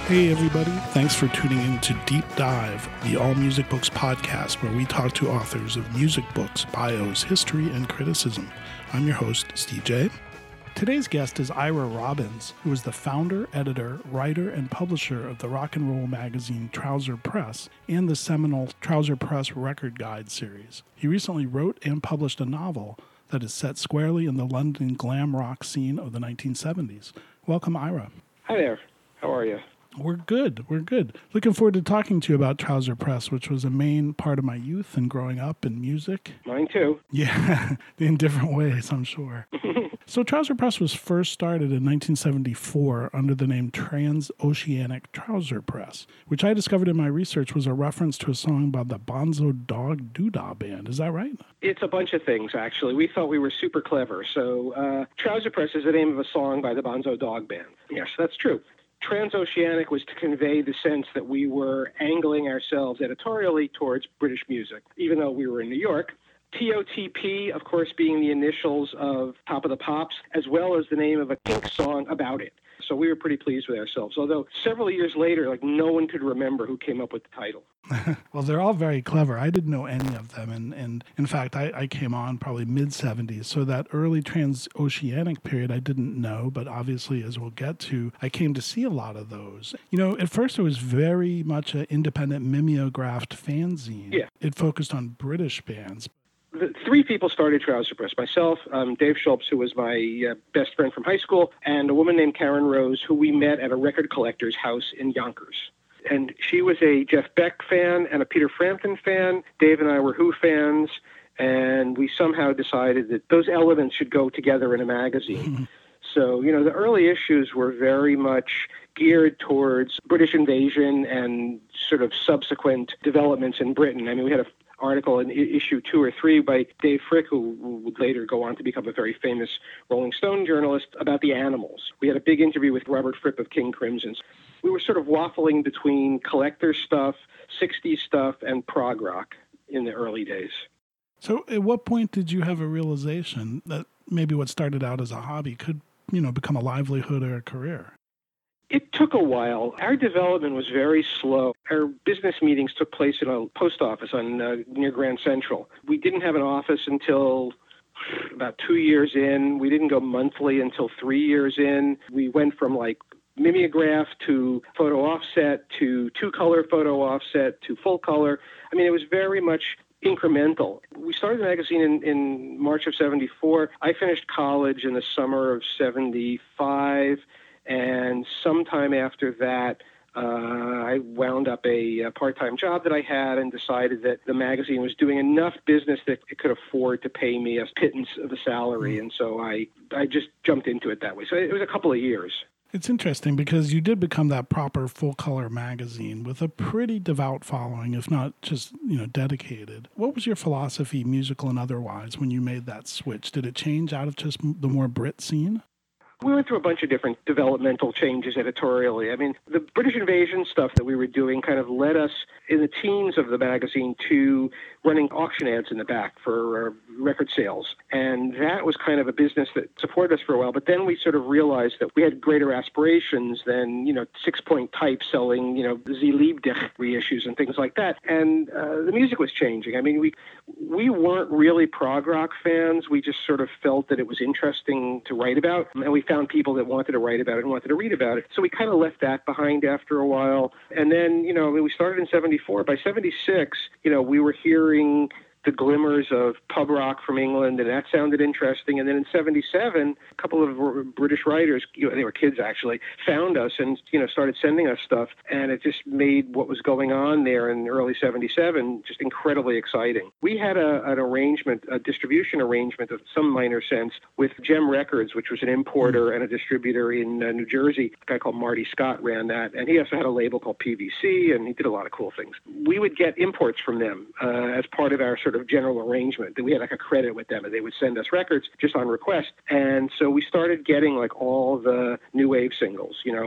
Hey everybody, thanks for tuning in to Deep Dive, the All Music Books podcast where we talk to authors of music books, bios, history, and criticism. I'm your host, Steve J. Today's guest is Ira Robbins, who is the founder, editor, writer, and publisher of the rock and roll magazine Trouser Press and the seminal Trouser Press Record Guide series. He recently wrote and published a novel that is set squarely in the London glam rock scene of the 1970s. Welcome, Ira. Hi there. How are you? We're good. Looking forward to talking to you about Trouser Press, which was a main part of my youth and growing up in music. Mine too. Yeah, in different ways, I'm sure. So Trouser Press was first started in 1974 under the name Transoceanic Trouser Press, which I discovered in my research was a reference to a song by the Bonzo Dog Doodah Band. Is that right? It's a bunch of things, actually. We thought we were super clever. So Trouser Press is the name of a song by the Bonzo Dog Band. Yes, that's true. Transoceanic was to convey the sense that we were angling ourselves editorially towards British music, even though we were in New York. TOTP, of course, being the initials of Top of the Pops, as well as the name of a Kinks song about it. So we were pretty pleased with ourselves, although several years later, no one could remember who came up with the title. Well, they're all very clever. I didn't know any of them. And in fact, I came on probably mid-70s. So that early transoceanic period I didn't know, but obviously, as we'll get to, I came to see a lot of those. You know, at first it was very much an independent mimeographed fanzine. Yeah. It focused on British bands. The three people started Trouser Press. Myself, Dave Schultz, who was my best friend from high school, and a woman named Karen Rose, who we met at a record collector's house in Yonkers. And she was a Jeff Beck fan and a Peter Frampton fan. Dave and I were Who fans, and we somehow decided that those elements should go together in a magazine. So, you know, the early issues were very much geared towards British invasion and sort of subsequent developments in Britain. I mean, we had an article in issue 2 or 3 by Dave Frick, who would later go on to become a very famous Rolling Stone journalist, about the Animals. We had a big interview with Robert Fripp of King Crimson. We were sort of waffling between collector stuff, 60s stuff, and prog rock in the early days. So at what point did you have a realization that maybe what started out as a hobby could, become a livelihood or a career? It took a while. Our development was very slow. Our business meetings took place in a post office near Grand Central. We didn't have an office until about 2 years in. We didn't go monthly until 3 years in. We went from mimeograph to photo offset to two-color photo offset to full color. I mean, it was very much incremental. We started the magazine in March of 74. I finished college in the summer of 75. And sometime after that, I wound up a part-time job that I had and decided that the magazine was doing enough business that it could afford to pay me a pittance of a salary. And so I just jumped into it that way. So it was a couple of years. It's interesting because you did become that proper full-color magazine with a pretty devout following, if not just, dedicated. What was your philosophy, musical and otherwise, when you made that switch? Did it change out of just the more Brit scene? We went through a bunch of different developmental changes editorially. I mean, the British invasion stuff that we were doing kind of led us in the teens of the magazine to running auction ads in the back for record sales. And that was kind of a business that supported us for a while. But then we sort of realized that we had greater aspirations than, 6-point type selling, Sie liebt dich reissues and things like that. And the music was changing. I mean, we weren't really prog rock fans. We just sort of felt that it was interesting to write about. And we found people that wanted to write about it and wanted to read about it. So we kind of left that behind after a while. And then, we started in 74. By 76, we were hearing the glimmers of pub rock from England, and that sounded interesting. And then in 77, a couple of British writers, they were kids actually, found us and, started sending us stuff. And it just made what was going on there in early 77 just incredibly exciting. We had an arrangement, a distribution arrangement of some minor sense with Gem Records, which was an importer and a distributor in New Jersey. A guy called Marty Scott ran that. And he also had a label called PVC, and he did a lot of cool things. We would get imports from them as part of our sort of general arrangement. That we had a credit with them, and they would send us records just on request. And so we started getting all the new wave singles,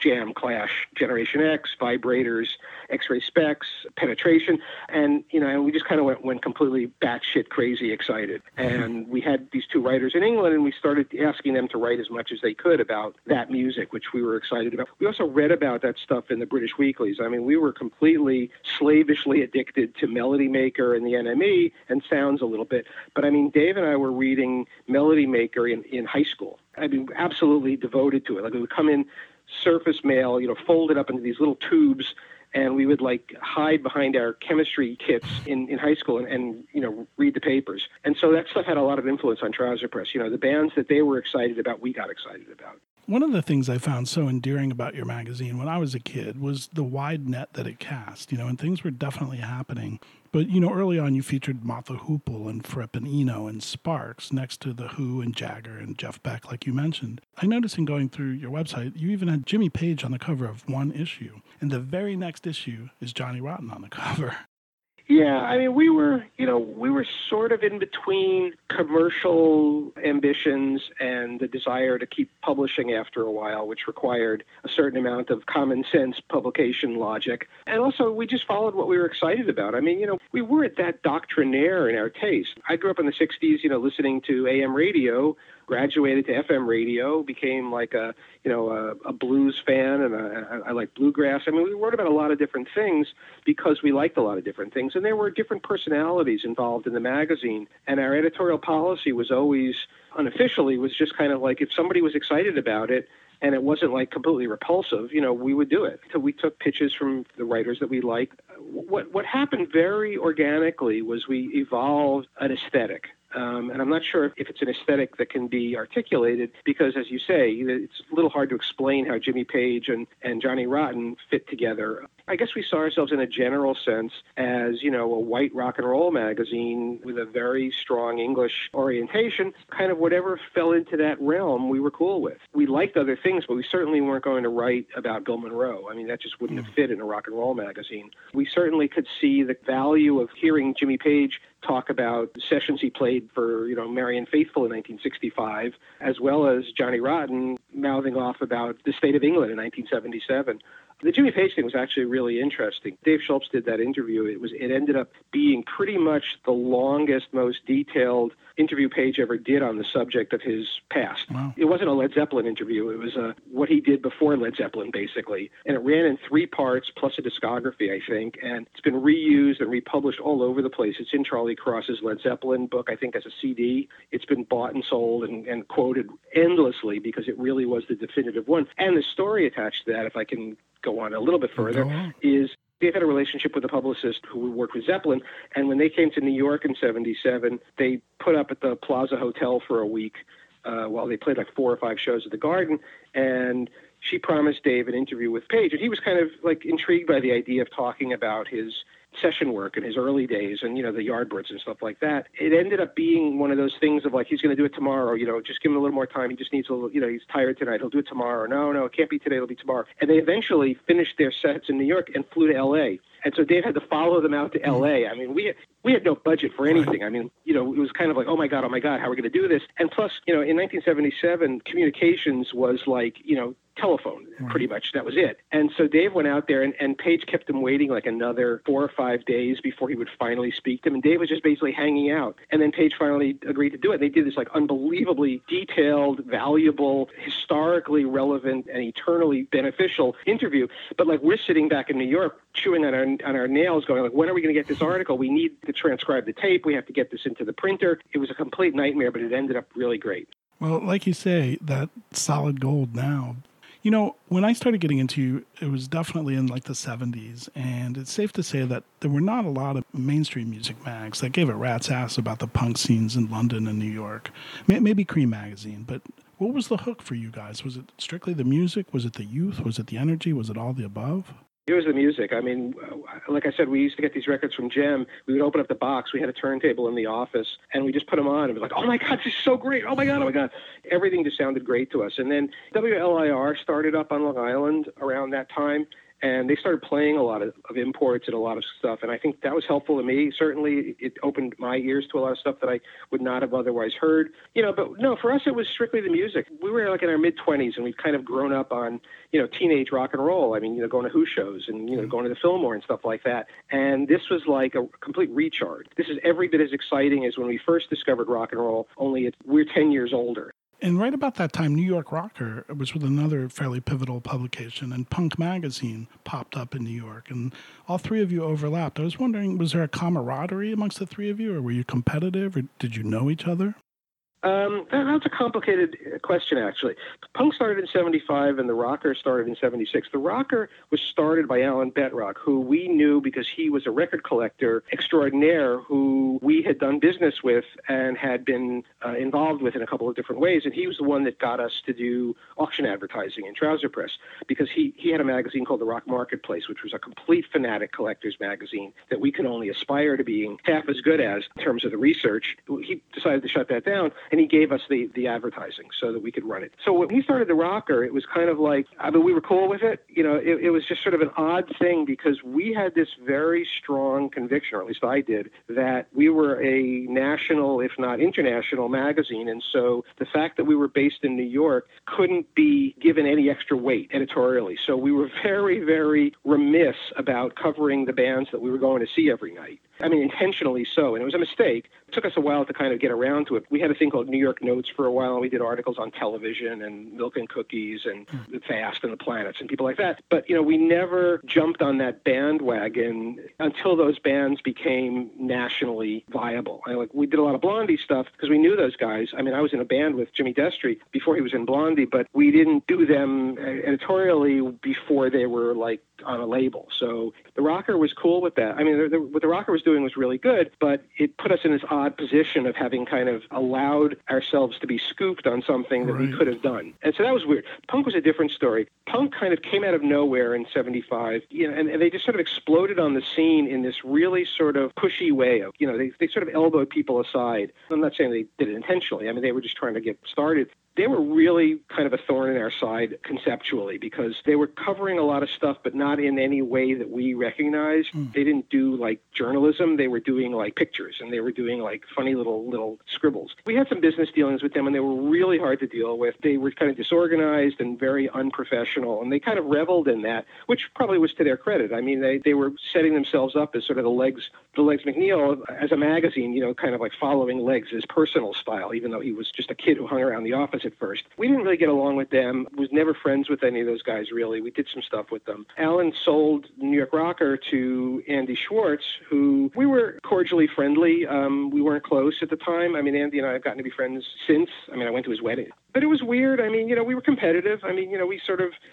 Jam, Clash, Generation X, Vibrators, X-Ray Specs, Penetration, and and we just kind of went completely batshit crazy excited. And we had these two writers in England, and we started asking them to write as much as they could about that music, which we were excited about. We also read about that stuff in the British weeklies. I mean, we were completely slavishly addicted to Melody Maker and the NME and Sounds a little bit. But I mean, Dave and I were reading Melody Maker in high school. I mean, absolutely devoted to it. Like, we would come in surface mail, folded up into these little tubes, and we would hide behind our chemistry kits in high school and read the papers. And so that stuff had a lot of influence on Trouser Press. The bands that they were excited about, we got excited about. One of the things I found so endearing about your magazine when I was a kid was the wide net that it cast, and things were definitely happening. But, early on you featured Martha Hoople and Fripp and Eno and Sparks next to The Who and Jagger and Jeff Beck, like you mentioned. I noticed in going through your website, you even had Jimmy Page on the cover of one issue. And the very next issue is Johnny Rotten on the cover. Yeah, I mean, we were sort of in between commercial ambitions and the desire to keep publishing after a while, which required a certain amount of common sense publication logic. And also, we just followed what we were excited about. I mean, we weren't that doctrinaire in our taste. I grew up in the 60s, listening to AM radio, graduated to FM radio, became like a blues fan, and I like bluegrass. I mean, we wrote about a lot of different things because we liked a lot of different things, and there were different personalities involved in the magazine. And our editorial policy was always, unofficially, was just kind of like, if somebody was excited about it and it wasn't completely repulsive, we would do it. So we took pitches from the writers that we liked. What happened very organically was we evolved an aesthetic. And I'm not sure if it's an aesthetic that can be articulated because, as you say, it's a little hard to explain how Jimmy Page and Johnny Rotten fit together. I guess we saw ourselves in a general sense as, a white rock and roll magazine with a very strong English orientation. Kind of whatever fell into that realm we were cool with. We liked other things, but we certainly weren't going to write about Bill Monroe. I mean, that just wouldn't have fit in a rock and roll magazine. We certainly could see the value of hearing Jimmy Page talk about sessions he played for, Marianne Faithfull in 1965, as well as Johnny Rotten mouthing off about the state of England in 1977. The Jimmy Page thing was actually really interesting. Dave Schultz did that interview. It ended up being pretty much the longest, most detailed interview Page ever did on the subject of his past. Wow. It wasn't a Led Zeppelin interview. It was what he did before Led Zeppelin, basically. And it ran in 3 parts plus a discography, I think. And it's been reused and republished all over the place. It's in Charlie Cross's Led Zeppelin book, I think, as a CD. It's been bought and sold and quoted endlessly because it really was the definitive one. And the story attached to that, if I can go on a little bit further, is Dave had a relationship with a publicist who worked with Zeppelin, and when they came to New York in 77, they put up at the Plaza Hotel for a week while they played 4 or 5 shows at the Garden, and she promised Dave an interview with Page, and he was kind of intrigued by the idea of talking about his session work in his early days and, the Yardbirds and stuff like that. It ended up being one of those things of he's going to do it tomorrow, just give him a little more time. He just needs a little, he's tired tonight. He'll do it tomorrow. No, it can't be today. It'll be tomorrow. And they eventually finished their sets in New York and flew to L.A. And so Dave had to follow them out to L.A. I mean, we had no budget for anything. I mean, it was kind of oh my God, how are we going to do this? And plus, in 1977, communications was telephone, pretty much. That was it. And so Dave went out there, and Page kept him waiting another 4 or 5 days before he would finally speak to him. And Dave was just basically hanging out. And then Page finally agreed to do it. They did this unbelievably detailed, valuable, historically relevant, and eternally beneficial interview. But we're sitting back in New York chewing on our nails going when are we going to get this article? We need to transcribe the tape. We have to get this into the printer. It was a complete nightmare, but it ended up really great. Well, like you say, that solid gold now. When I started getting into you, it was definitely in the 70s, and it's safe to say that there were not a lot of mainstream music mags that gave a rat's ass about the punk scenes in London and New York. Maybe Cream magazine, but what was the hook for you guys? Was it strictly the music? Was it the youth? Was it the energy? Was it all the above? It was the music. I mean, like I said, we used to get these records from Gem. We would open up the box. We had a turntable in the office, and we just put them on. And it was oh, my God, this is so great. Oh, my God. Everything just sounded great to us. And then WLIR started up on Long Island around that time, and they started playing a lot of imports and a lot of stuff. And I think that was helpful to me. Certainly, it opened my ears to a lot of stuff that I would not have otherwise heard. But no, for us, it was strictly the music. We were like in our mid-20s, and we'd kind of grown up on, teenage rock and roll. I mean, going to Who shows and, going to the Fillmore and stuff like that. And this was like a complete recharge. This is every bit as exciting as when we first discovered rock and roll, only we're 10 years older. And right about that time, New York Rocker was with another fairly pivotal publication, and Punk Magazine popped up in New York, and all three of you overlapped. I was wondering, was there a camaraderie amongst the three of you, or were you competitive, or did you know each other? That's a complicated question, actually. Punk started in 75 and the Rocker started in 76. The Rocker was started by Alan Betrock, who we knew because he was a record collector extraordinaire who we had done business with and had been involved with in a couple of different ways. And he was the one that got us to do auction advertising in Trouser Press because he had a magazine called The Rock Marketplace, which was a complete fanatic collector's magazine that we can only aspire to being half as good as in terms of the research. He decided to shut that down. And he gave us the advertising so that we could run it. So when we started the Rocker, it was kind of like, we were cool with it. It was just sort of an odd thing because we had this very strong conviction, or at least I did, that we were a national, if not international, magazine. And so the fact that we were based in New York couldn't be given any extra weight editorially. So we were very, very remiss about covering the bands that we were going to see every night. I mean, intentionally so. And it was a mistake. It took us a while to kind of get around to it. We had a thing called New York Notes for a while, and we did articles on television and Milk and Cookies and The Fast and the Planets and people like that. But, we never jumped on that bandwagon until those bands became nationally viable. We did a lot of Blondie stuff because we knew those guys. I mean, I was in a band with Jimmy Destry before he was in Blondie, but we didn't do them editorially before they were on a label. So the Rocker was cool with that. I mean, what the Rocker was doing was really good, but it put us in this odd position of having kind of allowed ourselves to be scooped on something that we could have done. And so that was weird. Punk was a different story. Punk kind of came out of nowhere in 75, and they just sort of exploded on the scene in this really sort of pushy way of, they sort of elbowed people aside. I'm not saying they did it intentionally. I mean, they were just trying to get started. They were really kind of a thorn in our side conceptually because they were covering a lot of stuff, but not in any way that we recognized. They didn't do journalism. They were doing pictures, and they were doing funny little scribbles. We had some business dealings with them, and they were really hard to deal with. They were kind of disorganized and very unprofessional, and they kind of reveled in that, which probably was to their credit. I mean, they were setting themselves up as sort of the Legs McNeil as a magazine, kind of following Legs' personal style, even though he was just a kid who hung around the office at first. We didn't really get along with them. Was never friends with any of those guys, really. We did some stuff with them. Alan sold New York Rocker to Andy Schwartz, who we were cordially friendly. We weren't close at the time. I mean, Andy and I have gotten to be friends since. I mean, I went to his wedding. But it was weird. I mean, we were competitive. I mean, we sort of,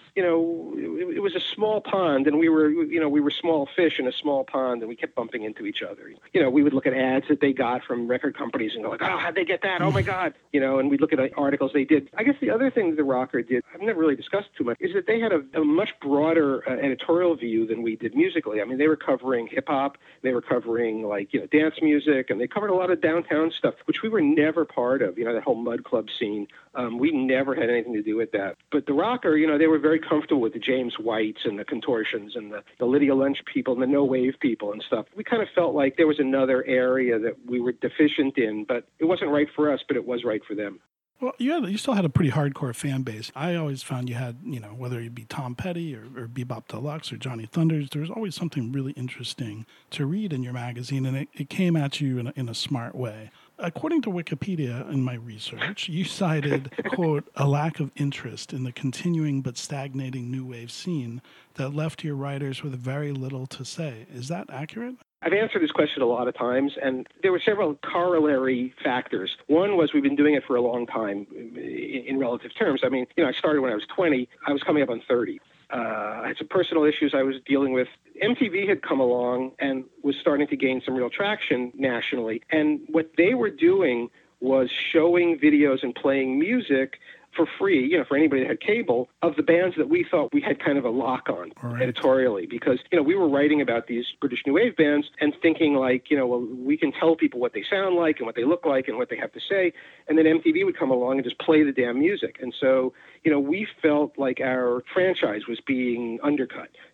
it was a small pond, and we were small fish in a small pond, and we kept bumping into each other. We would look at ads that they got from record companies and go how'd they get that? Oh my God. And we'd look at articles they did. I guess the other thing the Rocker did, I've never really discussed too much, is that they had a much broader editorial view than we did musically. I mean, they were covering hip hop, they were covering dance music, and they covered a lot of downtown stuff, which we were never part of, that whole Mud Club scene. We never had anything to do with that. But the Rocker, they were very comfortable with the James Whites and the Contortions and the Lydia Lunch people and the No Wave people and stuff. We kind of felt like there was another area that we were deficient in, but it wasn't right for us, but it was right for them. Well, you still had a pretty hardcore fan base. I always found you had, whether it be Tom Petty or Bebop Deluxe or Johnny Thunders, there was always something really interesting to read in your magazine, and it came at you in a smart way. According to Wikipedia, in my research, you cited, quote, a lack of interest in the continuing but stagnating new wave scene that left your writers with very little to say. Is that accurate? I've answered this question a lot of times, and there were several corollary factors. One was we've been doing it for a long time in relative terms. I mean, I started when I was 20. I was coming up on 30. I had some personal issues I was dealing with. MTV had come along and was starting to gain some real traction nationally. And what they were doing was showing videos and playing music for free, for anybody that had cable, of the bands that we thought we had kind of a lock on editorially. Because, we were writing about these British New Wave bands and thinking well, we can tell people what they sound like and what they look like and what they have to say. And then MTV would come along and just play the damn music. And so, we felt like our franchise was being undercut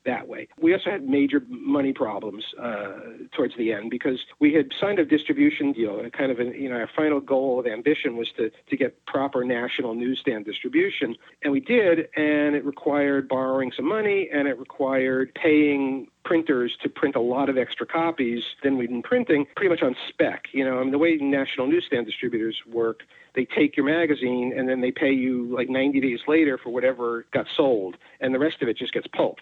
that way. We also had major money problems towards the end because we had signed a distribution deal. And kind of, our final goal of ambition was to get proper national newsstand distribution, and we did. And it required borrowing some money, and it required paying printers to print a lot of extra copies than we'd been printing, pretty much on spec. The way national newsstand distributors work, they take your magazine and then they pay you like 90 days later for whatever got sold, and the rest of it just gets pulped.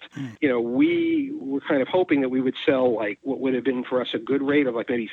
We were kind of hoping that we would sell like what would have been for us a good rate of like maybe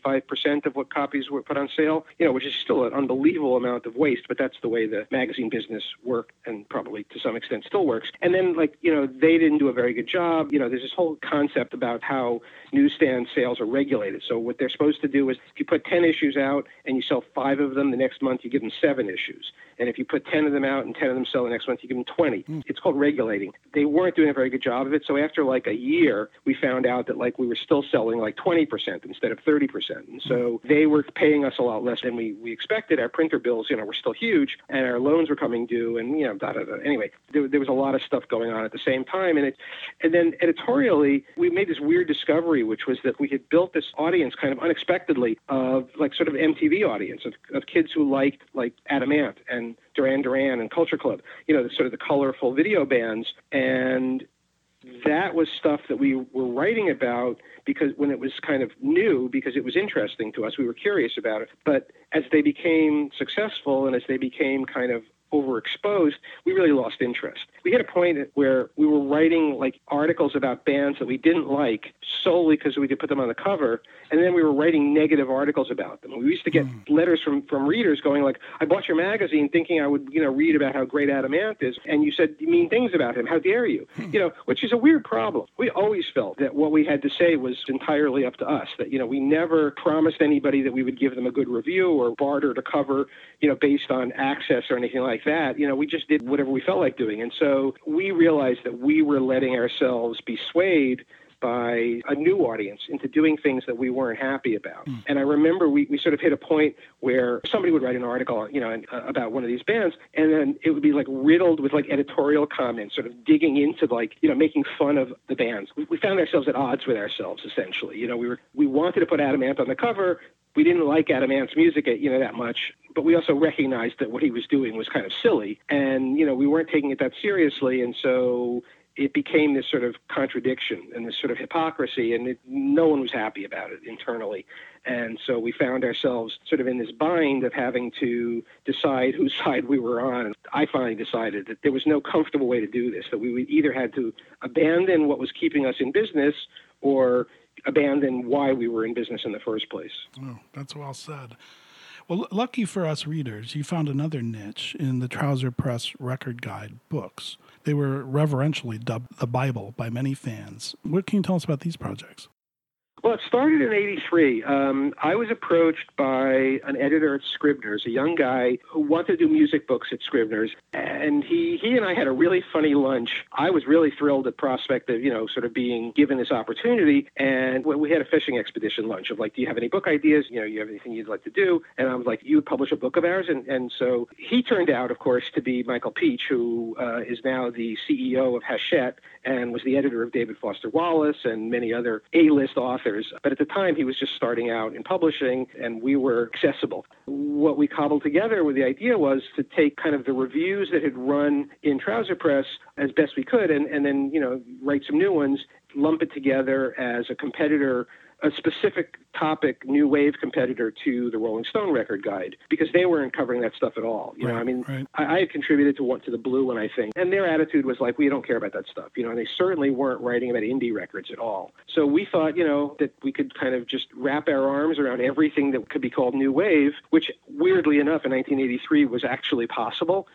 35% of what copies were put on sale, which is still an unbelievable amount of waste, but that's the way the magazine business worked and probably to some extent still works. And then they didn't do a very good job. There's this whole concept about how newsstand sales are regulated. So what they're supposed to do is if you put 10 issues out and you sell 5 of them, the next month you give them 7 issues. And if you put 10 of them out and 10 of them sell the next month, you give them 20. It's called regulating. They weren't doing a very good job of it. So after like a year, we found out that like we were still selling like 20% instead of 30%. And so they were paying us a lot less than we expected. Our printer bills, were still huge, and our loans were coming due, and Anyway, there was a lot of stuff going on at the same time. And then editorially, we made this weird discovery, which was that we had built this audience kind of unexpectedly of like sort of MTV audience of kids who liked like Adam Ant and Duran Duran and Culture Club, sort of the colorful video bands. And that was stuff that we were writing about because when it was kind of new, because it was interesting to us, we were curious about it. But as they became successful and as they became kind of overexposed, we really lost interest. We hit a point where we were writing like articles about bands that we didn't like solely because we could put them on the cover, and then we were writing negative articles about them. We used to get letters from readers going like, I bought your magazine thinking I would, read about how great Adam Ant is, and you said mean things about him. How dare you? Which is a weird problem. We always felt that what we had to say was entirely up to us, that, we never promised anybody that we would give them a good review or barter to cover, based on access or anything like that. We just did whatever we felt like doing. And so we realized that we were letting ourselves be swayed by a new audience into doing things that we weren't happy about. And I remember we sort of hit a point where somebody would write an article, about one of these bands, and then it would be like riddled with like editorial comments, sort of digging into like, making fun of the bands. We found ourselves at odds with ourselves, essentially. We wanted to put Adam Ant on the cover. We didn't like Adam Ant's music, that much, but we also recognized that what he was doing was kind of silly, and, we weren't taking it that seriously, and so it became this sort of contradiction and this sort of hypocrisy, and no one was happy about it internally. And so we found ourselves sort of in this bind of having to decide whose side we were on. I finally decided that there was no comfortable way to do this, that we either had to abandon what was keeping us in business or abandon why we were in business in the first place. Oh, that's well said. Well, lucky for us readers, you found another niche in the Trouser Press Record Guide books. They were reverentially dubbed the Bible by many fans. What can you tell us about these projects? Well, it started in '83. I was approached by an editor at Scribner's, a young guy who wanted to do music books at Scribner's. And he and I had a really funny lunch. I was really thrilled at prospect of, sort of being given this opportunity. And we had a fishing expedition lunch of like, do you have any book ideas? You have anything you'd like to do? And I was like, you would publish a book of ours? And so he turned out, of course, to be Michael Peach, who is now the CEO of Hachette and was the editor of David Foster Wallace and many other A-list authors. But at the time, he was just starting out in publishing, and we were accessible. What we cobbled together with the idea was to take kind of the reviews that had run in Trouser Press as best we could, and then, write some new ones, lump it together as a competitor, a specific topic, new wave competitor to the Rolling Stone Record Guide, because they weren't covering that stuff at all. Right. I had contributed to the Blue One, I think, and their attitude was like, we don't care about that stuff, and they certainly weren't writing about indie records at all. So we thought, that we could kind of just wrap our arms around everything that could be called new wave, which weirdly enough in 1983 was actually possible,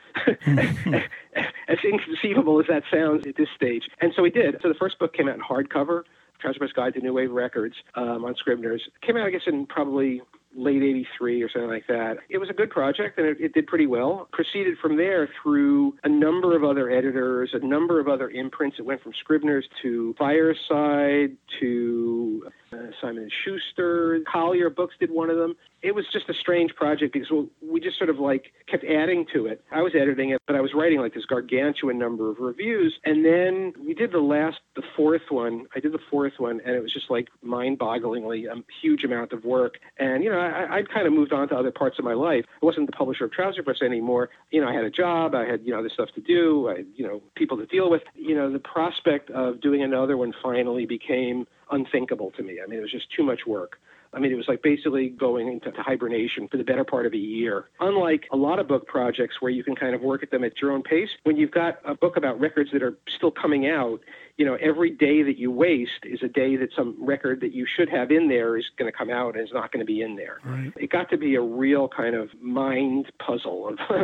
as inconceivable as that sounds at this stage. And so we did. So the first book came out in hardcover, Trouser Press Guide to New Wave Records, on Scribner's. It came out, I guess, in probably late '83 or something like that. It was a good project, and it did pretty well. Proceeded from there through a number of other editors, a number of other imprints. It went from Scribner's to Fireside to Simon & Schuster, Collier Books did one of them. It was just a strange project because we just sort of like kept adding to it. I was editing it, but I was writing like this gargantuan number of reviews. And then we did the fourth one. I did the fourth one, and it was just like mind-bogglingly a huge amount of work. And, I'd kind of moved on to other parts of my life. I wasn't the publisher of Trouser Press anymore. I had a job. I had, other stuff to do. I had, people to deal with. The prospect of doing another one finally became unthinkable to me. I mean, it was just too much work. It was like basically going into hibernation for the better part of a year. Unlike a lot of book projects where you can kind of work at them at your own pace, when you've got a book about records that are still coming out, every day that you waste is a day that some record that you should have in there is going to come out and is not going to be in there. Right. It got to be a real kind of mind puzzle of,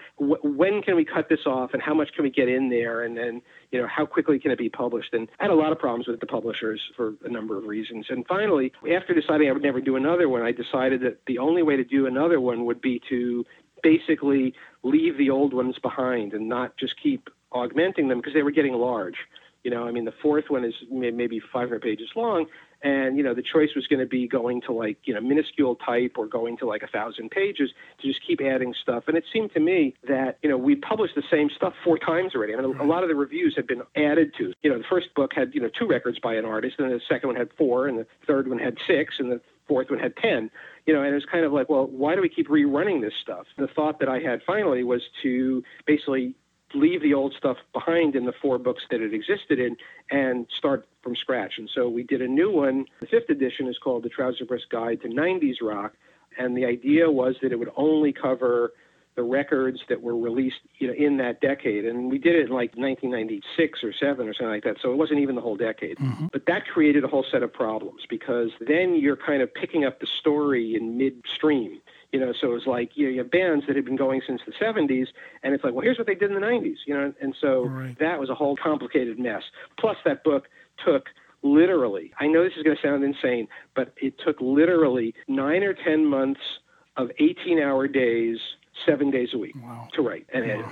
when can we cut this off and how much can we get in there? And then, how quickly can it be published? And I had a lot of problems with the publishers for a number of reasons. And finally, after deciding I would never do another one, I decided that the only way to do another one would be to basically leave the old ones behind and not just keep augmenting them because they were getting large. The fourth one is maybe 500 pages long, and, the choice was going to be going to like, minuscule type or going to like 1,000 pages to just keep adding stuff. And it seemed to me that, we published the same stuff 4 times already. A lot of the reviews had been added to. The first book had, 2 records by an artist, and the second one had 4, and the third one had 6, and the fourth one had 10. And it was kind of like, well, why do we keep rerunning this stuff? The thought that I had finally was to basically leave the old stuff behind in the 4 books that it existed in and start from scratch. And so we did a new one. The 5th edition is called The Trouser Press Guide to 90s Rock. And the idea was that it would only cover the records that were released, in that decade. And we did it in like 1996 or 7 or something like that. So it wasn't even the whole decade. Mm-hmm. But that created a whole set of problems because then you're kind of picking up the story in midstream. So it was like, you have bands that had been going since the 70s, and it's like, well, here's what they did in the 90s, and so That was a whole complicated mess. Plus, that book took literally, I know this is going to sound insane, but it took literally 9 or 10 months of 18-hour days, 7 days a week to write and edit.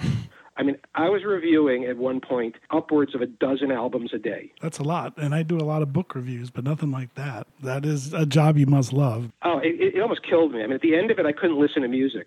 I was reviewing at one point upwards of 12 albums a day. That's a lot. And I do a lot of book reviews, but nothing like that. That is a job you must love. Oh, it almost killed me. At the end of it, I couldn't listen to music.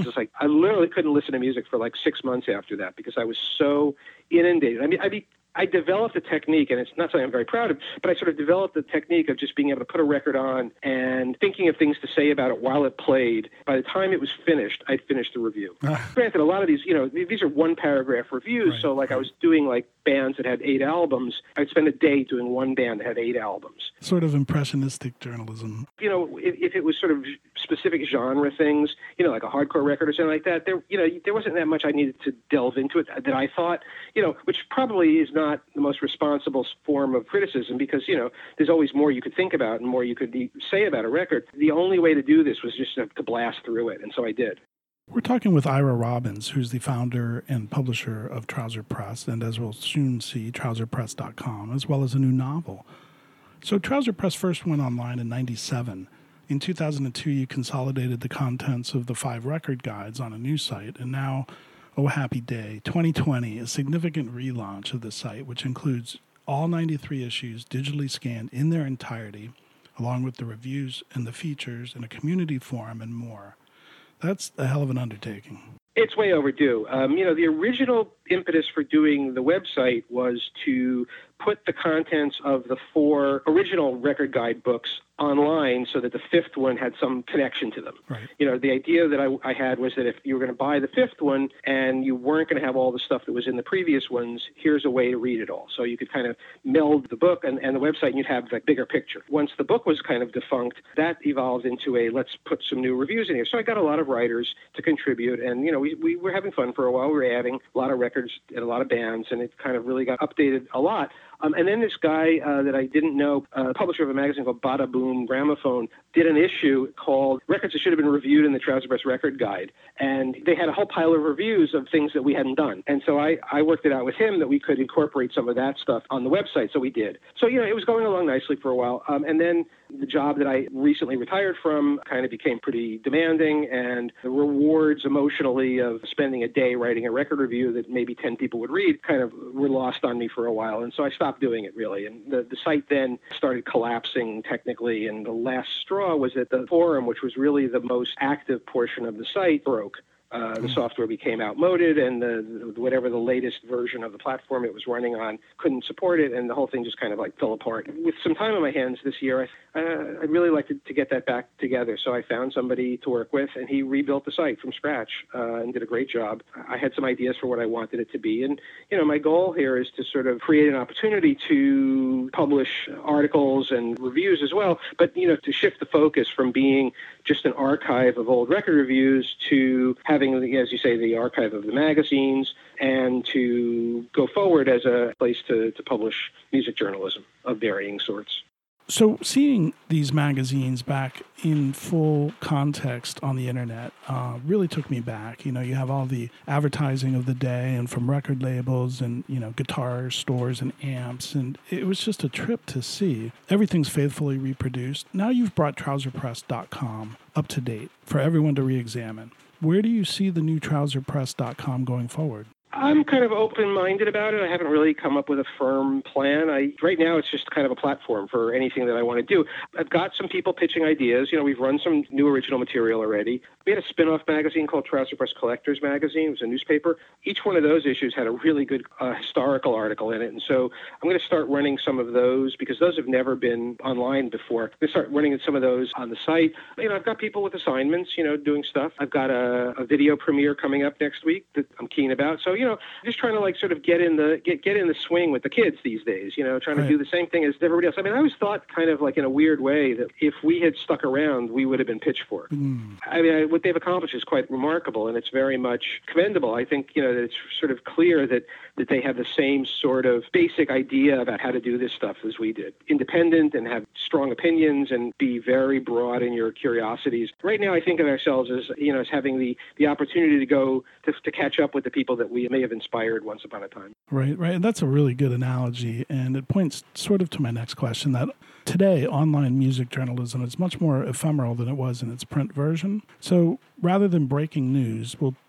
I literally couldn't listen to music for like 6 months after that because I was so inundated. I developed a technique, and it's not something I'm very proud of, but I sort of developed the technique of just being able to put a record on and thinking of things to say about it while it played. By the time it was finished, I'd finished the review. Granted, a lot of these, these are 1-paragraph reviews, so like I was doing like bands that had 8 albums. I'd spend a day doing one band that had 8 albums. Sort of impressionistic journalism. If it was sort of specific genre things, like a hardcore record or something like that, there wasn't that much I needed to delve into it that I thought, which probably is not the most responsible form of criticism because, there's always more you could think about and more you could say about a record. The only way to do this was just to blast through it, and so I did. We're talking with Ira Robbins, who's the founder and publisher of Trouser Press, and as we'll soon see, trouserpress.com, as well as a new novel. So Trouser Press first went online in 1997. In 2002, you consolidated the contents of the 5 record guides on a new site, and now, oh happy day, 2020, a significant relaunch of the site, which includes all 93 issues digitally scanned in their entirety, along with the reviews and the features and a community forum and more. That's a hell of an undertaking. It's way overdue. The original impetus for doing the website was to put the contents of the 4 original record guide books online so that the 5th one had some connection to them. Right. The idea that I had was that if you were going to buy the 5th one and you weren't going to have all the stuff that was in the previous ones, here's a way to read it all. So you could kind of meld the book and the website and you'd have the bigger picture. Once the book was kind of defunct, that evolved into let's put some new reviews in here. So I got a lot of writers to contribute, and, we were having fun for a while. We were adding a lot of records and a lot of bands, and it kind of really got updated a lot. And then this guy that I didn't know, publisher of a magazine called Bada Boom Gramophone, did an issue called Records That Should Have Been Reviewed in the Trouser Press Record Guide. And they had a whole pile of reviews of things that we hadn't done. And so I worked it out with him that we could incorporate some of that stuff on the website. So we did. So, it was going along nicely for a while. And then the job that I recently retired from kind of became pretty demanding, and the rewards emotionally of spending a day writing a record review that maybe 10 people would read kind of were lost on me for a while. And so I stopped stopped doing it, really. And the site then started collapsing technically, and the last straw was that the forum, which was really the most active portion of the site, broke. The software became outmoded, and whatever the latest version of the platform it was running on couldn't support it, and the whole thing just kind of like fell apart. With some time on my hands this year, I'd really like to get that back together. So I found somebody to work with, and he rebuilt the site from scratch and did a great job. I had some ideas for what I wanted it to be, and my goal here is to sort of create an opportunity to publish articles and reviews as well, but to shift the focus from being just an archive of old record reviews to having, as you say, the archive of the magazines, and to go forward as a place to publish music journalism of varying sorts. So seeing these magazines back in full context on the internet really took me back. You have all the advertising of the day and from record labels and, guitar stores and amps. And it was just a trip to see. Everything's faithfully reproduced. Now you've brought trouserpress.com up to date for everyone to re-examine. Where do you see the new trouserpress.com going forward? I'm kind of open-minded about it. I haven't really come up with a firm plan. Right now, it's just kind of a platform for anything that I want to do. I've got some people pitching ideas. We've run some new original material already. We had a spin-off magazine called Trouser Press Collectors Magazine. It was a newspaper. Each one of those issues had a really good historical article in it. And so I'm going to start running some of those because those have never been online before. I'm going to start running some of those on the site. I've got people with assignments, doing stuff. I've got a video premiere coming up next week that I'm keen about. So, just trying to sort of get in the swing with the kids these days, trying to do the same thing as everybody else. I mean, I always thought kind of like in a weird way that if we had stuck around, we would have been pitchfork. I mean, what they've accomplished is quite remarkable, and it's very much commendable. I think, that it's sort of clear that they have the same sort of basic idea about how to do this stuff as we did. Independent and have strong opinions and be very broad in your curiosities. Right now, I think of ourselves as, as having the opportunity to go to catch up with the people that we may have inspired once upon a time. Right. And that's a really good analogy. And it points sort of to my next question that today, online music journalism is much more ephemeral than it was in its print version. So rather than breaking news, will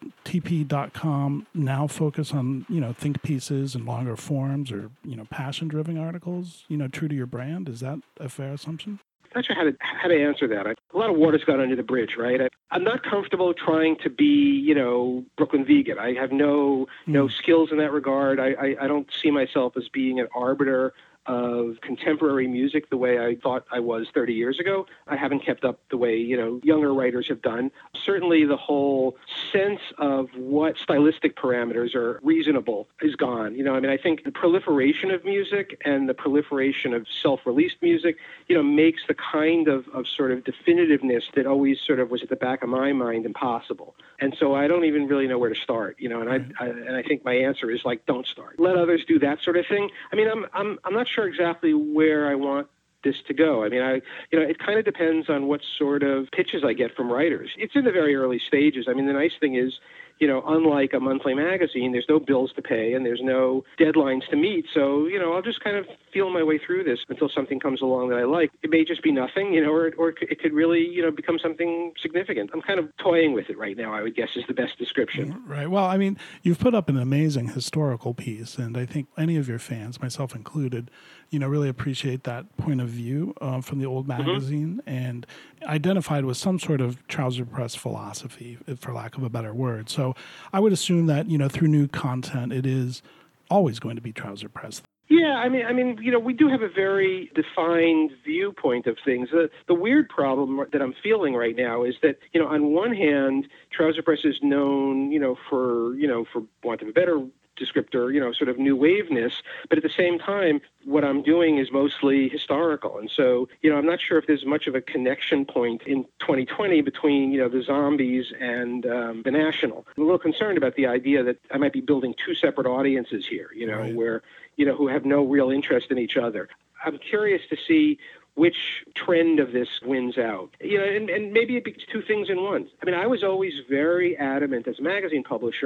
TP.com now focus on, think pieces and longer forms or, passion-driven articles, true to your brand? Is that a fair assumption? I'm not sure how to answer that. A lot of water's gone under the bridge, right? I'm not comfortable trying to be, Brooklyn Vegan. I have no skills in that regard. I don't see myself as being an arbiter of contemporary music the way I thought I was 30 years ago. I haven't kept up the way, younger writers have done. Certainly the whole sense of what stylistic parameters are reasonable is gone. I think the proliferation of music and the proliferation of self-released music, makes the kind of sort of definitiveness that always sort of was at the back of my mind impossible. And so I don't even really know where to start, and I think my answer is don't start. Let others do that sort of thing. I mean, I'm not sure exactly where I want this to go. I mean, it kind of depends on what sort of pitches I get from writers. It's in the very early stages. I mean, the nice thing is, unlike a monthly magazine, there's no bills to pay and there's no deadlines to meet. So, I'll just kind of feel my way through this until something comes along that I like. It may just be nothing, or it could really, become something significant. I'm kind of toying with it right now, I would guess is the best description. Right. Well, I mean, you've put up an amazing historical piece, and I think any of your fans, myself included, really appreciate that point of view from the old magazine and identified with some sort of trouser press philosophy, for lack of a better word. So I would assume that, through new content, it is always going to be trouser press. Yeah, I mean, we do have a very defined viewpoint of things. The weird problem that I'm feeling right now is that, on one hand, trouser press is known, for want of a better descriptor, sort of new waveness, but at the same time, what I'm doing is mostly historical. And so, I'm not sure if there's much of a connection point in 2020 between, the Zombies and the National. I'm a little concerned about the idea that I might be building two separate audiences here, right. where, who have no real interest in each other. I'm curious to see which trend of this wins out. And maybe it be two things in one. I mean, I was always very adamant as a magazine publisher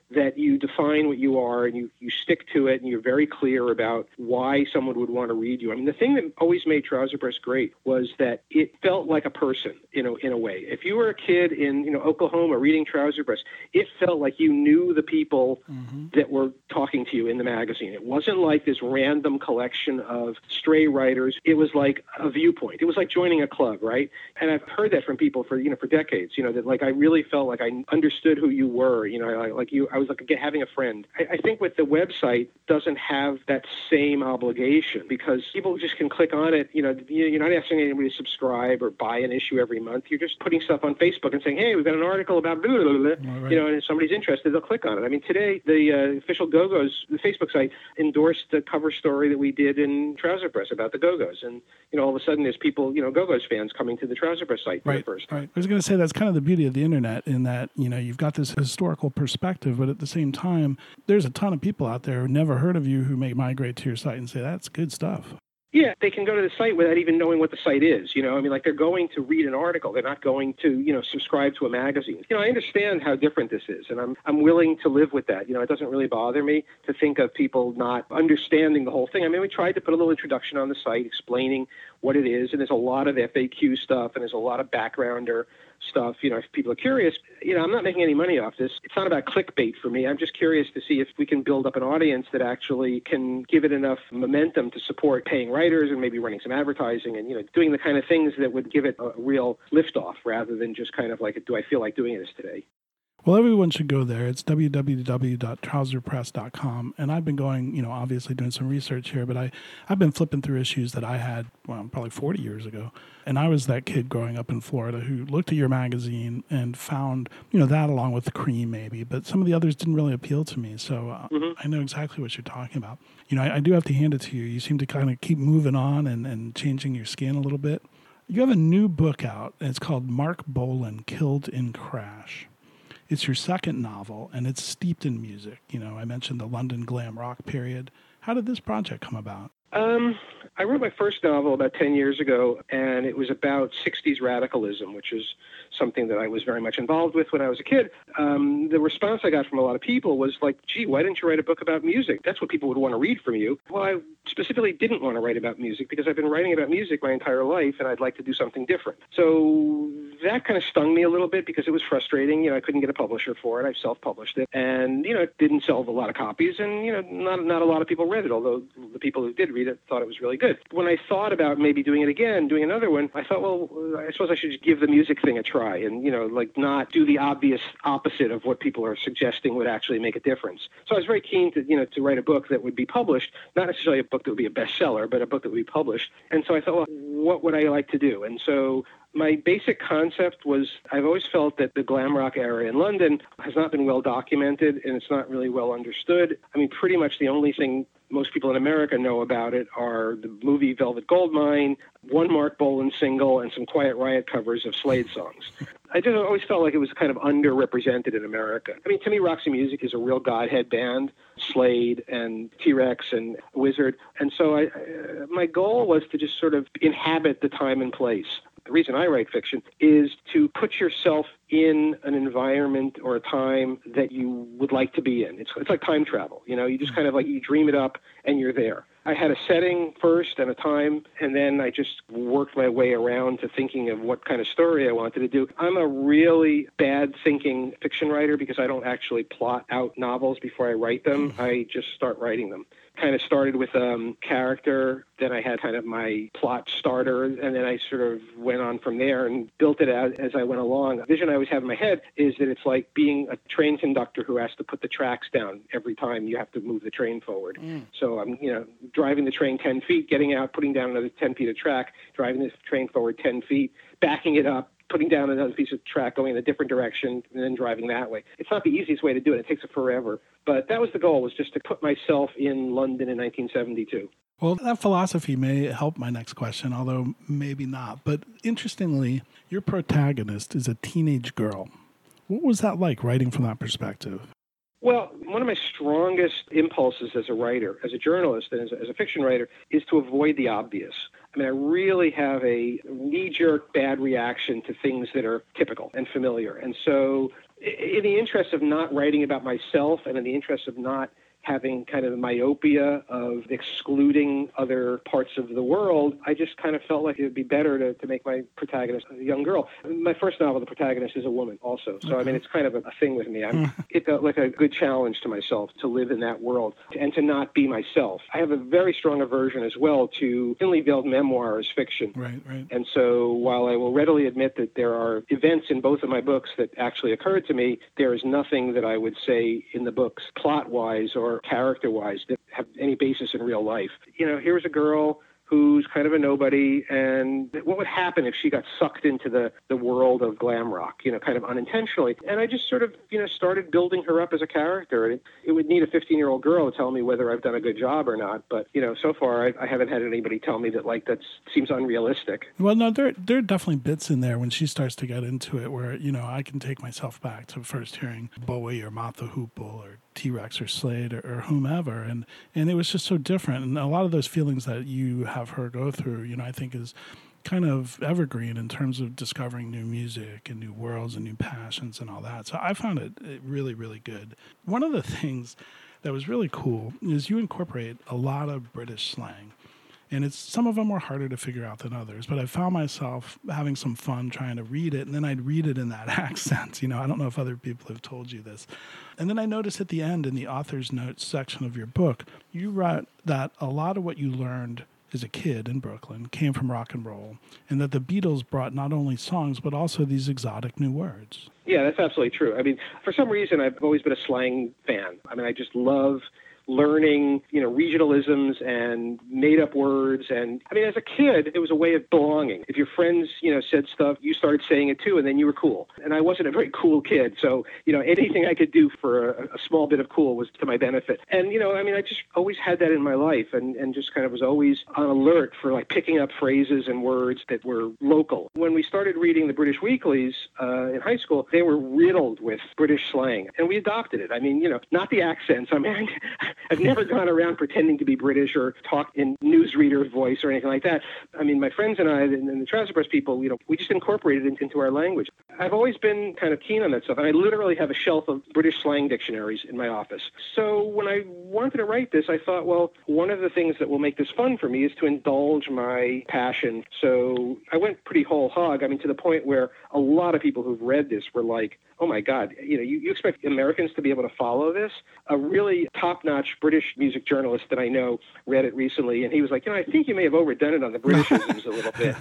that you define what you are and you stick to it and you're very clear about why someone would want to read you. I mean, the thing that always made Trouser Press great was that it felt like a person, in a way. If you were a kid in, Oklahoma reading Trouser Press, it felt like you knew the people that were talking to you in the magazine. It wasn't like this random collection of stray writers. It was like a viewpoint. It was like joining a club, right? And I've heard that from people for decades, that like I really felt like I understood who you were, I was like having a friend. I think with the website doesn't have that same obligation because people just can click on it. You're not asking anybody to subscribe or buy an issue every month. You're just putting stuff on Facebook and saying, hey, we've got an article about blah, blah, blah, blah. Right. And if somebody's interested, they'll click on it. I mean, today, the official Go-Go's, the Facebook site, endorsed the cover story that we did in Trouser Press about the Go-Go's. And, all of a sudden there's people, Go-Go's fans coming to the Trouser Press site for the first time. Right. I was going to say that's kind of the beauty of the internet in that, you've got this historical perspective, but at the same time, there's a ton of people out there who never heard of you who may migrate to your site and say, that's good stuff. Yeah, they can go to the site without even knowing what the site is. They're going to read an article. They're not going to, subscribe to a magazine. I understand how different this is, and I'm willing to live with that. It doesn't really bother me to think of people not understanding the whole thing. I mean, we tried to put a little introduction on the site explaining what it is, and there's a lot of FAQ stuff, and there's a lot of backgrounder stuff, if people are curious. I'm not making any money off this. It's not about clickbait for me. I'm just curious to see if we can build up an audience that actually can give it enough momentum to support paying writers and maybe running some advertising and, doing the kind of things that would give it a real liftoff rather than just kind of like, do I feel like doing this today? Well, everyone should go there. It's www.trouserpress.com. And I've been going, obviously doing some research here, but I've been flipping through issues that I had, probably 40 years ago. And I was that kid growing up in Florida who looked at your magazine and found, that along with the Cream maybe, but some of the others didn't really appeal to me. So I know exactly what you're talking about. I do have to hand it to you. You seem to kind of keep moving on and changing your skin a little bit. You have a new book out, and it's called Marc Bolan, Killed in Crash. It's your second novel, and it's steeped in music. I mentioned the London glam rock period. How did this project come about? I wrote my first novel about 10 years ago, and it was about 60s radicalism, which is something that I was very much involved with when I was a kid. The response I got from a lot of people was like, gee, why didn't you write a book about music? That's what people would want to read from you. Well, I specifically didn't want to write about music because I've been writing about music my entire life, and I'd like to do something different. So that kind of stung me a little bit because it was frustrating. I couldn't get a publisher for it. I self-published it, and, it didn't sell a lot of copies, and, not a lot of people read it, although the people who did read it thought it was really good. When I thought about maybe doing it again, doing another one, I thought, well, I suppose I should just give the music thing a try and, not do the obvious opposite of what people are suggesting would actually make a difference. So I was very keen to, to write a book that would be published, not necessarily a book that would be a bestseller, but a book that would be published. And so I thought, well, what would I like to do? And so my basic concept was I've always felt that the glam rock era in London has not been well documented and it's not really well understood. I mean, pretty much the only thing most people in America know about it are the movie Velvet Goldmine, one Marc Bolan single, and some Quiet Riot covers of Slade songs. I just always felt like it was kind of underrepresented in America. I mean, to me, Roxy Music is a real Godhead band, Slade and T-Rex and Wizard. And so my goal was to just sort of inhabit the time and place. The reason I write fiction is to put yourself in an environment or a time that you would like to be in. It's like time travel. You just kind of like you dream it up and you're there. I had a setting first and a time, and then I just worked my way around to thinking of what kind of story I wanted to do. I'm a really bad thinking fiction writer because I don't actually plot out novels before I write them. I just start writing them. Kind of started with a character, then I had kind of my plot starter, and then I sort of went on from there and built it out as I went along. A vision I always have in my head is that it's like being a train conductor who has to put the tracks down every time you have to move the train forward. So I'm, driving the train 10 feet, getting out, putting down another 10 feet of track, driving the train forward 10 feet, backing it up, putting down another piece of track, going in a different direction, and then driving that way. It's not the easiest way to do it. It takes forever. But that was the goal, was just to put myself in London in 1972. Well, that philosophy may help my next question, although maybe not. But interestingly, your protagonist is a teenage girl. What was that like, writing from that perspective? Well, one of my strongest impulses as a writer, as a journalist, and as a fiction writer, is to avoid the obvious. I mean, I really have a knee-jerk bad reaction to things that are typical and familiar. And so in the interest of not writing about myself and in the interest of not having kind of the myopia of excluding other parts of the world, I just kind of felt like it would be better to make my protagonist a young girl. My first novel, the protagonist is a woman also. So, I mean, it's kind of a thing with me. It felt like a good challenge to myself to live in that world and to not be myself. I have a very strong aversion as well to thinly veiled memoir as fiction. Right. And so while I will readily admit that there are events in both of my books that actually occurred to me, there is nothing that I would say in the books plot-wise or character-wise that have any basis in real life. You know, here's a girl who's kind of a nobody, and what would happen if she got sucked into the world of glam rock, you know, kind of unintentionally. And I just sort of, you know, started building her up as a character. And it would need a 15-year-old girl to tell me whether I've done a good job or not. But, you know, so far I haven't had anybody tell me that, like, that seems unrealistic. Well, no, there are definitely bits in there when she starts to get into it where, you know, I can take myself back to first hearing Bowie or Mata Hoople or T-Rex or Slade or whomever. And it was just so different. And a lot of those feelings that you have her go through, you know, I think is kind of evergreen in terms of discovering new music and new worlds and new passions and all that. So I found it really, really good. One of the things that was really cool is you incorporate a lot of British slang. And some of them were harder to figure out than others, but I found myself having some fun trying to read it, and then I'd read it in that accent. You know, I don't know if other people have told you this. And then I noticed at the end in the author's notes section of your book, you wrote that a lot of what you learned as a kid in Brooklyn came from rock and roll, and that the Beatles brought not only songs, but also these exotic new words. Yeah, that's absolutely true. I mean, for some reason, I've always been a slang fan. I mean, I just love learning, you know, regionalisms and made-up words. And, I mean, as a kid, it was a way of belonging. If your friends, you know, said stuff, you started saying it too, and then you were cool. And I wasn't a very cool kid, so, you know, anything I could do for a small bit of cool was to my benefit. And, you know, I mean, I just always had that in my life and just kind of was always on alert for, like, picking up phrases and words that were local. When we started reading the British weeklies in high school, they were riddled with British slang, and we adopted it. I mean, you know, not the accents. I mean, I've never gone around pretending to be British or talked in newsreader voice or anything like that. I mean, my friends and I and the Trouser Press people, you know, we just incorporated it into our language. I've always been kind of keen on that stuff, and I literally have a shelf of British slang dictionaries in my office. So when I wanted to write this, I thought, well, one of the things that will make this fun for me is to indulge my passion. So I went pretty whole hog, I mean, to the point where a lot of people who've read this were like, oh my God, you know, you expect Americans to be able to follow this? A really top-notch British music journalist that I know read it recently, and he was like, you know, I think you may have overdone it on the Britishisms a little bit.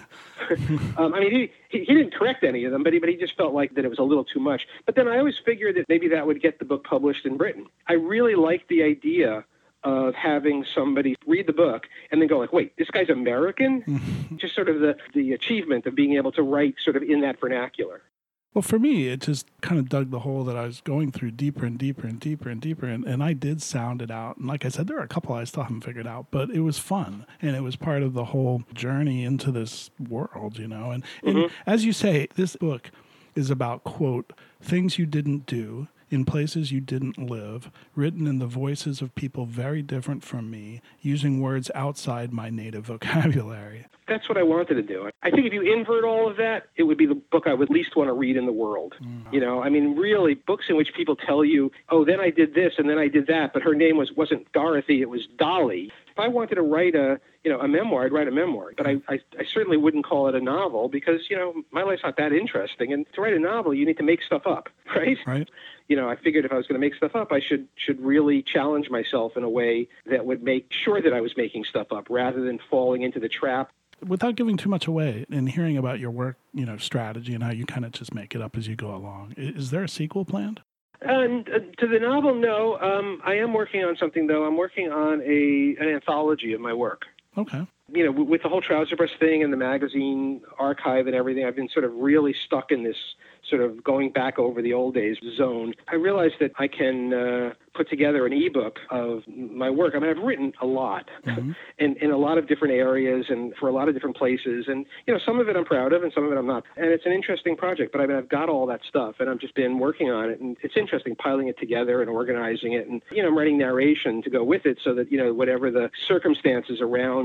I mean, he didn't correct any of them, but he just felt like that it was a little too much. But then I always figured that maybe that would get the book published in Britain. I really liked the idea of having somebody read the book and then go like, wait, this guy's American? Just sort of the achievement of being able to write sort of in that vernacular. Well, for me, it just kind of dug the hole that I was going through deeper and deeper and deeper and deeper. And I did sound it out. And like I said, there are a couple I still haven't figured out, but it was fun. And it was part of the whole journey into this world, you know. And as you say, this book is about, quote, things you didn't do in places you didn't live, written in the voices of people very different from me, using words outside my native vocabulary. That's what I wanted to do. I think if you invert all of that, it would be the book I would least want to read in the world. You know, I mean, really, books in which people tell you, oh, then I did this and then I did that, but her name wasn't Dorothy, it was Dolly. If I wanted to write a memoir, I'd write a memoir. But I certainly wouldn't call it a novel because, you know, my life's not that interesting. And to write a novel, you need to make stuff up, right? Right. You know, I figured if I was going to make stuff up, I should really challenge myself in a way that would make sure that I was making stuff up rather than falling into the trap. Without giving too much away and hearing about your work, you know, strategy and how you kind of just make it up as you go along, is there a sequel planned? And to the novel, no. I am working on something, though. I'm working on an anthology of my work. Okay. You know, with the whole Trouser Press thing and the magazine archive and everything, I've been sort of really stuck in this sort of going back over the old days zone. I realized that I can put together an ebook of my work. I mean, I've written a lot in a lot of different areas and for a lot of different places. And, you know, some of it I'm proud of and some of it I'm not. And it's an interesting project, but I mean, I've got all that stuff and I've just been working on it. And it's interesting piling it together and organizing it. And, you know, I'm writing narration to go with it so that, you know, whatever the circumstances around an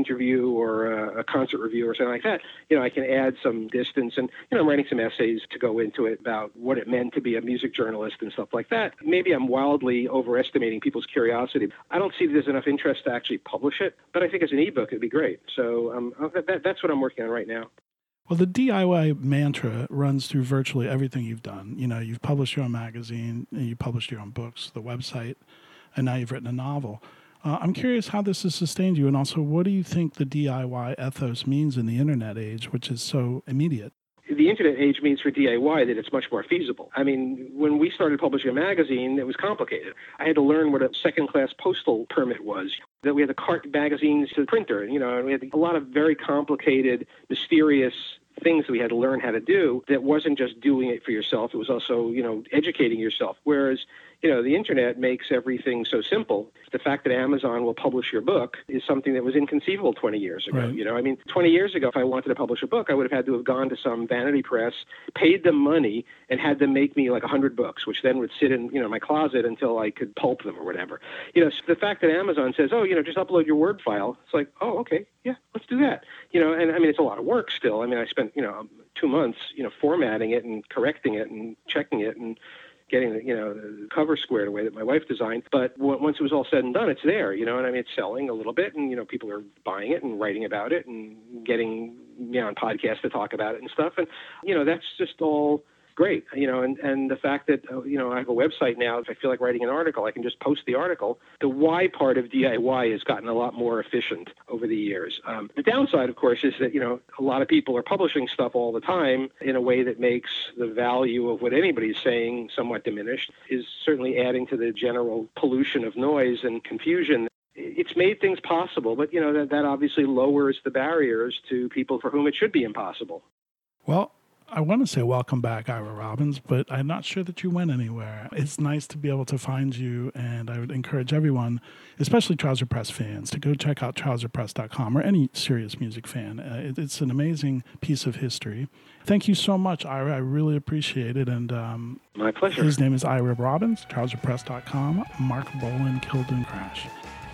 interview or a concert review or something like that, I can add some distance. And, I'm writing some essays to go into it about what it meant to be a music journalist and stuff like that. Maybe I'm wildly overestimating people's curiosity. I don't see there's enough interest to actually publish it, but I think as an ebook, it'd be great. So that's what I'm working on right now. Well, the DIY mantra runs through virtually everything you've done. You've published your own magazine, you published your own books, the website, and now you've written a novel. I'm curious how this has sustained you, and also what do you think the DIY ethos means in the internet age, which is so immediate? The internet age means for DIY that it's much more feasible. I mean, when we started publishing a magazine, it was complicated. I had to learn what a second-class postal permit was, that we had to cart magazines to the printer, and we had a lot of very complicated, mysterious things that we had to learn how to do that wasn't just doing it for yourself. It was also, educating yourself. Whereas, the internet makes everything so simple. The fact that Amazon will publish your book is something that was inconceivable 20 years ago. Right. 20 years ago, if I wanted to publish a book, I would have had to have gone to some vanity press, paid them money, and had them make me like 100 books, which then would sit in, my closet until I could pulp them or whatever. So the fact that Amazon says, just upload your Word file, it's like, oh, okay, yeah, let's do that. And it's a lot of work still. I spent, 2 months, formatting it and correcting it and checking it and getting the cover squared away that my wife designed. But once it was all said and done, it's there, and it's selling a little bit, and people are buying it and writing about it and getting me on podcasts to talk about it and stuff. And that's just all great, and the fact that, I have a website now, if I feel like writing an article, I can just post the article. The why part of DIY has gotten a lot more efficient over the years. The downside, of course, is that, a lot of people are publishing stuff all the time in a way that makes the value of what anybody's saying somewhat diminished, is certainly adding to the general pollution of noise and confusion. It's made things possible, but, that obviously lowers the barriers to people for whom it should be impossible. Well, I want to say welcome back, Ira Robbins, but I'm not sure that you went anywhere. It's nice to be able to find you, and I would encourage everyone, especially Trouser Press fans, to go check out trouserpress.com, or any serious music fan. It's an amazing piece of history. Thank you so much, Ira. I really appreciate it. And my pleasure. His name is Ira Robbins, trouserpress.com, Mark Bolan, Killed & Crash.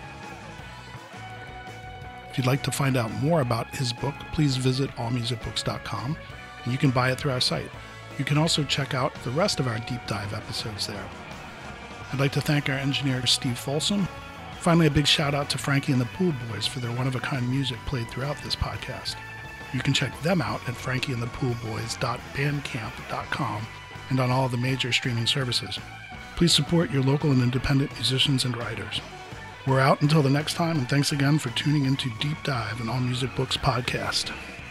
If you'd like to find out more about his book, please visit allmusicbooks.com. And you can buy it through our site. You can also check out the rest of our deep dive episodes there. I'd like to thank our engineer, Steve Folsom. Finally, a big shout out to Frankie and the Pool Boys for their one-of-a-kind music played throughout this podcast. You can check them out at frankieandthepoolboys.bandcamp.com and on all the major streaming services. Please support your local and independent musicians and writers. We're out until the next time, and thanks again for tuning into Deep Dive, an All Music Books podcast.